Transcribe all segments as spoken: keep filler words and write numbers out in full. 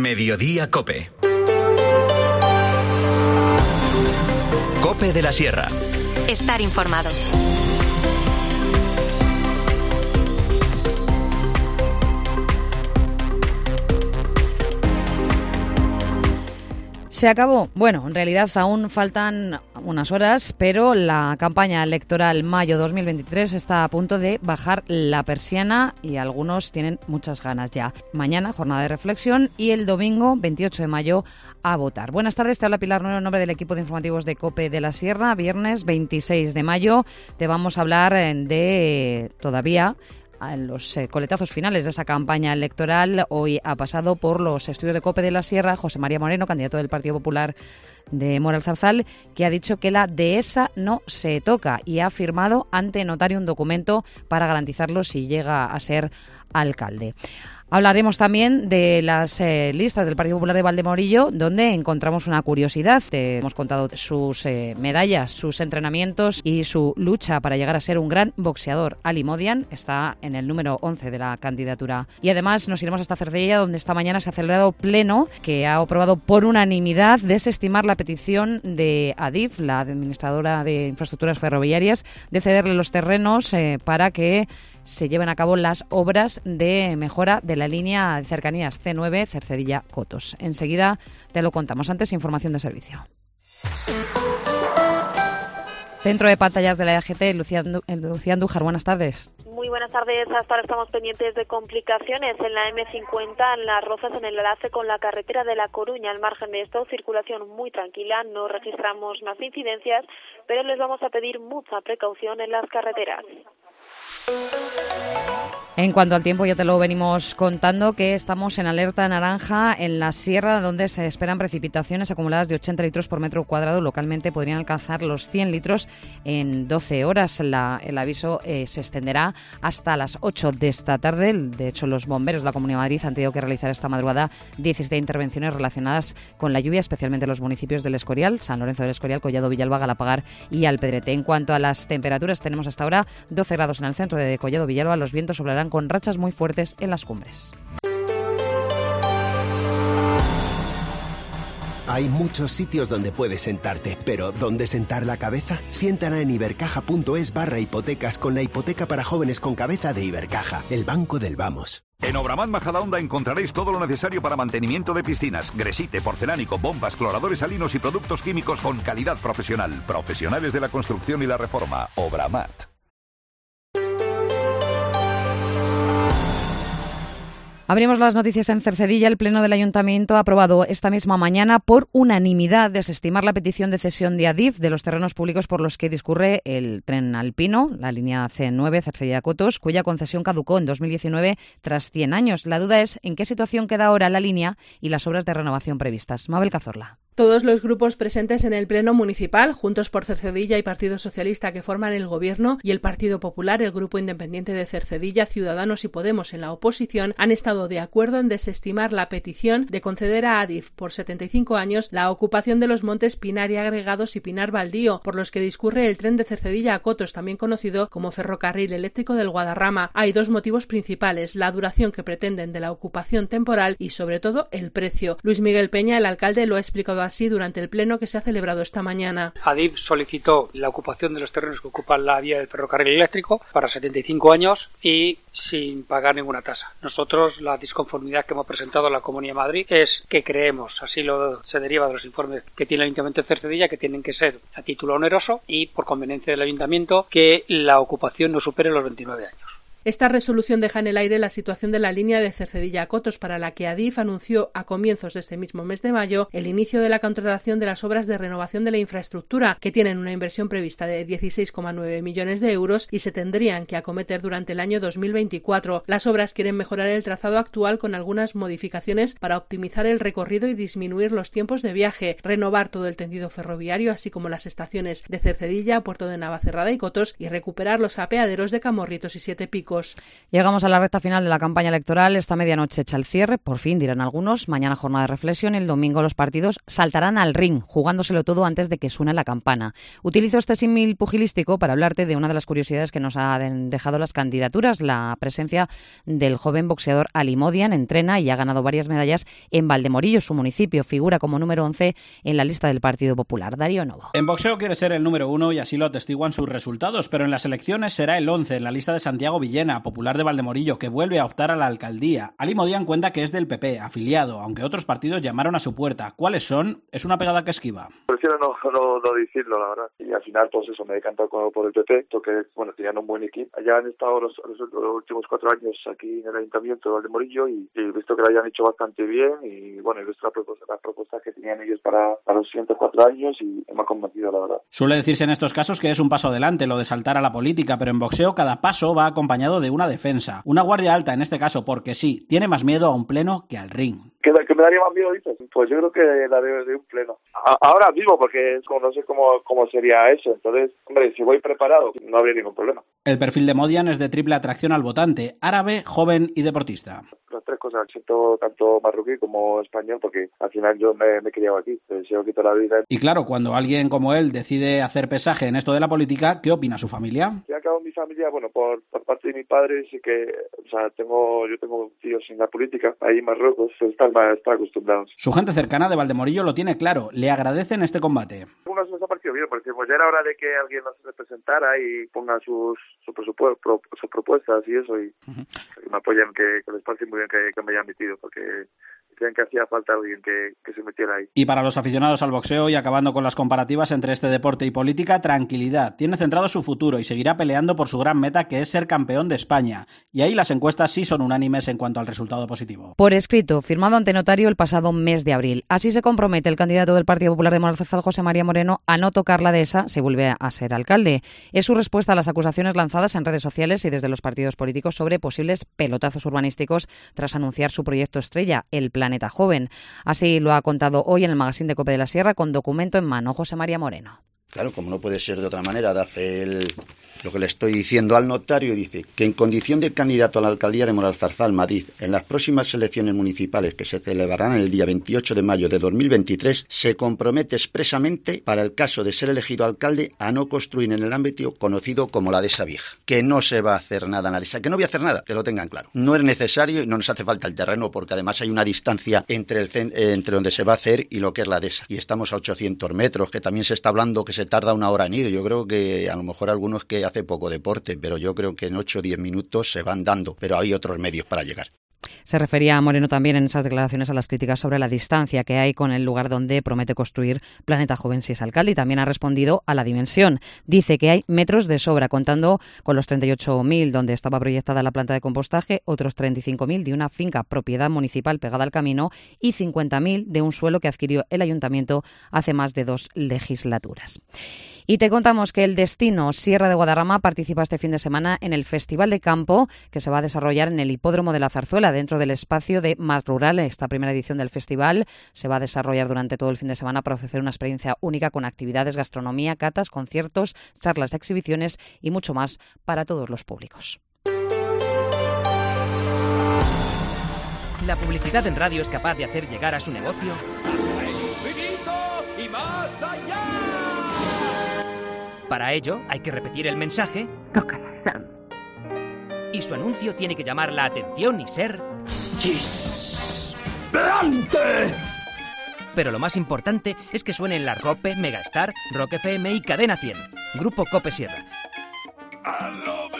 Mediodía COPE. COPE de la Sierra. Estar informados. ¿Se acabó? Bueno, en realidad aún faltan unas horas, pero la campaña electoral mayo dos mil veintitrés está a punto de bajar la persiana y algunos tienen muchas ganas ya. Mañana, jornada de reflexión, y el domingo, veintiocho de mayo, a votar. Buenas tardes, te habla Pilar Nuero en nombre del equipo de informativos de COPE de la Sierra. Viernes veintiséis de mayo te vamos a hablar de todavía... en los eh, coletazos finales de esa campaña electoral. Hoy ha pasado por los estudios de COPE de la Sierra José María Moreno, candidato del Partido Popular de Mora el Zarzal, que ha dicho que la dehesa no se toca y ha firmado ante notario un documento para garantizarlo si llega a ser alcalde. Hablaremos también de las eh, listas del Partido Popular de Valdemorillo, donde encontramos una curiosidad. Te hemos contado sus eh, medallas, sus entrenamientos y su lucha para llegar a ser un gran boxeador. Ali Modian está en el número once de la candidatura. Y además nos iremos hasta Cercedilla, donde esta mañana se ha celebrado pleno, que ha aprobado por unanimidad desestimar la petición de Adif, la administradora de infraestructuras ferroviarias, de cederle los terrenos eh, para que se lleven a cabo las obras de mejora de la línea de cercanías C nueve Cercedilla-Cotos. Enseguida te lo contamos. Antes, información de servicio. Centro de pantallas de la E G T, Lucía, Lucía Andújar, buenas tardes. Muy buenas tardes. Hasta ahora estamos pendientes de complicaciones en la eme cincuenta, en Las Rozas, en el enlace con la carretera de La Coruña. Al margen de esto, circulación muy tranquila, no registramos más incidencias, pero les vamos a pedir mucha precaución en las carreteras. En cuanto al tiempo, ya te lo venimos contando, que estamos en alerta naranja en la sierra, donde se esperan precipitaciones acumuladas de ochenta litros por metro cuadrado. Localmente podrían alcanzar los cien litros en doce horas. La, el aviso eh, se extenderá hasta las ocho de esta tarde. De hecho, los bomberos de la Comunidad de Madrid han tenido que realizar esta madrugada diecisiete intervenciones relacionadas con la lluvia, especialmente en los municipios del Escorial, San Lorenzo del Escorial, Collado Villalba, Galapagar y Alpedrete. En cuanto a las temperaturas, tenemos hasta ahora doce grados en el centro de Collado Villalba. Los vientos soplarán con rachas muy fuertes en las cumbres. Hay muchos sitios donde puedes sentarte, pero ¿dónde sentar la cabeza? Siéntala en ibercaja.es barra hipotecas con la hipoteca para jóvenes con cabeza de Ibercaja, el banco del vamos. En Obramat Majadahonda encontraréis todo lo necesario para mantenimiento de piscinas, gresite, porcelánico, bombas, cloradores salinos y productos químicos con calidad profesional. Profesionales de la construcción y la reforma. Obramat. Abrimos las noticias en Cercedilla. El Pleno del Ayuntamiento ha aprobado esta misma mañana por unanimidad desestimar la petición de cesión de Adif de los terrenos públicos por los que discurre el tren alpino, la línea C nueve Cercedilla-Cotos, cuya concesión caducó en dos mil diecinueve tras cien años. La duda es en qué situación queda ahora la línea y las obras de renovación previstas. Mabel Cazorla. Todos los grupos presentes en el Pleno Municipal, Juntos por Cercedilla y Partido Socialista, que forman el Gobierno, y el Partido Popular, el Grupo Independiente de Cercedilla, Ciudadanos y Podemos en la oposición, han estado de acuerdo en desestimar la petición de conceder a Adif por setenta y cinco años la ocupación de los montes Pinar y Agregados y Pinar Baldío, por los que discurre el tren de Cercedilla a Cotos, también conocido como Ferrocarril Eléctrico del Guadarrama. Hay dos motivos principales: la duración que pretenden de la ocupación temporal y, sobre todo, el precio. Luis Miguel Peña, el alcalde, lo ha explicado así durante el pleno que se ha celebrado esta mañana. Adif solicitó la ocupación de los terrenos que ocupan la vía del ferrocarril eléctrico para setenta y cinco años y sin pagar ninguna tasa. Nosotros, la disconformidad que hemos presentado a la Comunidad de Madrid es que creemos, así lo se deriva de los informes que tiene el Ayuntamiento de Cercedilla, que tienen que ser a título oneroso y por conveniencia del Ayuntamiento que la ocupación no supere los veintinueve años. Esta resolución deja en el aire la situación de la línea de Cercedilla a Cotos, para la que Adif anunció a comienzos de este mismo mes de mayo el inicio de la contratación de las obras de renovación de la infraestructura, que tienen una inversión prevista de dieciséis coma nueve millones de euros y se tendrían que acometer durante el año dos mil veinticuatro. Las obras quieren mejorar el trazado actual con algunas modificaciones para optimizar el recorrido y disminuir los tiempos de viaje, renovar todo el tendido ferroviario, así como las estaciones de Cercedilla, Puerto de Navacerrada y Cotos, y recuperar los apeaderos de Camorritos y Siete Picos. políticos. Llegamos a la recta final de la campaña electoral. Esta medianoche echa el cierre, por fin dirán algunos. Mañana jornada de reflexión y el domingo los partidos saltarán al ring, jugándoselo todo antes de que suene la campana. Utilizo este símil pugilístico para hablarte de una de las curiosidades que nos han dejado las candidaturas, la presencia del joven boxeador Ali Modian. Entrena y ha ganado varias medallas en Valdemorillo, su municipio. Figura como número once en la lista del Partido Popular. Darío Novo. En boxeo quiere ser el número uno y así lo atestiguan sus resultados, pero en las elecciones será el once en la lista de Santiago Villena, popular de Valdemorillo, que vuelve a optar a la alcaldía. Ali Modian cuenta que es del P P, afiliado, aunque otros partidos llamaron a su puerta. ¿Cuáles son? Es una pegada que esquiva. Prefiero no, no, no decirlo, la verdad. Y al final, pues eso, me he decantado por el P P, porque, bueno, tenían un buen equipo. Allá han estado los, los, los últimos cuatro años aquí en el Ayuntamiento de Valdemorillo y, y he visto que lo hayan hecho bastante bien y, bueno, he visto las propuestas, las propuestas que tenían ellos para, para los siguientes cuatro años y me ha convencido, la verdad. Suele decirse en estos casos que es un paso adelante lo de saltar a la política, pero en boxeo cada paso va acompañado de una defensa. Una guardia alta en este caso, porque sí, tiene más miedo a un pleno que al ring. ¿Qué, qué me daría más miedo, dices? Pues yo creo que la de, de un pleno. A, ahora mismo, porque es como, no sé cómo, cómo sería eso. Entonces, hombre, si voy preparado, no habría ningún problema. El perfil de Modian es de triple atracción al votante, árabe, joven y deportista. Las tres cosas, siento tanto marroquí como español, porque al final yo me, me he criado aquí, deseo quitar la vida. Y claro, cuando alguien como él decide hacer pesaje en esto de la política, ¿qué opina su familia? Ya acabo mi familia, bueno, por, por parte de mi padre sí que, o sea, tengo, yo tengo tíos en la política, ahí en Marruecos, están, están acostumbrados. Su gente cercana de Valdemorillo lo tiene claro, le agradecen este combate. Algunos nos ha parecido bien, porque pues ya era hora de que alguien nos representara y ponga sus, sus, presupuestos, sus propuestas y eso, y, uh-huh. y me apoyan, que, que les parece muy bien que, que me hayan metido, porque creen que hacía falta alguien que, que se metiera ahí. Y para los aficionados al boxeo, y acabando con las comparativas entre este deporte y política, tranquilidad. Tiene centrado su futuro y seguirá peleando por su gran meta, que es ser campeón de España. Y ahí las encuestas sí son unánimes en cuanto al resultado positivo. Por escrito, firmado ante notario el pasado mes de abril. Así se compromete el candidato del Partido Popular de Morón Zarzal, José María Moreno, a no tocar la dehesa si vuelve a ser alcalde. Es su respuesta a las acusaciones lanzadas en redes sociales y desde los partidos políticos sobre posibles pelotazos urbanísticos tras anunciar su proyecto estrella, el Planeta Joven. Así lo ha contado hoy en el magazine de COPE de la Sierra, con documento en mano, José María Moreno. Claro, como no puede ser de otra manera, da fe el, lo que le estoy diciendo al notario, dice que en condición de candidato a la alcaldía de Morón Zarzal, Madrid, en las próximas elecciones municipales que se celebrarán el día veintiocho de mayo de dos mil veintitrés, se compromete expresamente, para el caso de ser elegido alcalde, a no construir en el ámbito conocido como la Dehesa Vieja, que no se va a hacer nada en la Dehesa, que no voy a hacer nada, que lo tengan claro. No es necesario y no nos hace falta el terreno, porque además hay una distancia entre, el, entre donde se va a hacer y lo que es la Dehesa, y estamos a ochocientos metros, que también se está hablando que se tarda una hora en ir. Yo creo que a lo mejor algunos que hace poco deporte, pero yo creo que en ocho o diez minutos se van dando, pero hay otros medios para llegar. Se refería a Moreno también en esas declaraciones a las críticas sobre la distancia que hay con el lugar donde promete construir Planeta Joven si es alcalde, y también ha respondido a la dimensión. Dice que hay metros de sobra, contando con los treinta y ocho mil donde estaba proyectada la planta de compostaje, otros treinta y cinco mil de una finca propiedad municipal pegada al camino y cincuenta mil de un suelo que adquirió el ayuntamiento hace más de dos legislaturas. Y te contamos que el Destino Sierra de Guadarrama participa este fin de semana en el Festival de Campo, que se va a desarrollar en el Hipódromo de la Zarzuela, dentro del espacio de Más Rural. Esta primera edición del festival se va a desarrollar durante todo el fin de semana para ofrecer una experiencia única con actividades, gastronomía, catas, conciertos, charlas, exhibiciones y mucho más para todos los públicos. La publicidad en radio es capaz de hacer llegar a su negocio hasta el infinito y más allá. Para ello, hay que repetir el mensaje. Corazón. Y su anuncio tiene que llamar la atención y ser... ¡Chisplante! Pero lo más importante es que suene en la COPE, Megastar, Rock F M y Cadena cien. Grupo COPE Sierra. I love it.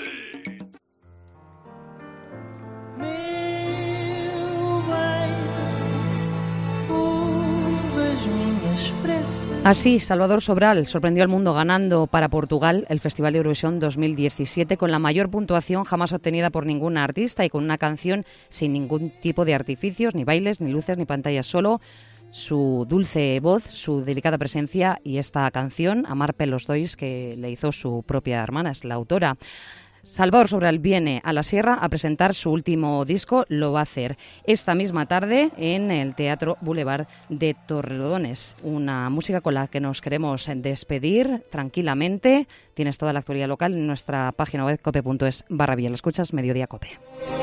Así, Salvador Sobral sorprendió al mundo ganando para Portugal el Festival de Eurovisión dos mil diecisiete con la mayor puntuación jamás obtenida por ninguna artista y con una canción sin ningún tipo de artificios, ni bailes, ni luces, ni pantallas, solo su dulce voz, su delicada presencia y esta canción, Amar pelos dois, que le hizo su propia hermana, es la autora. Salvador Sobral viene a la Sierra a presentar su último disco. Lo va a hacer esta misma tarde en el Teatro Boulevard de Torrelodones. Una música con la que nos queremos despedir tranquilamente. Tienes toda la actualidad local en nuestra página web cope punto es barra Villa. Lo escuchas, Mediodía Cope.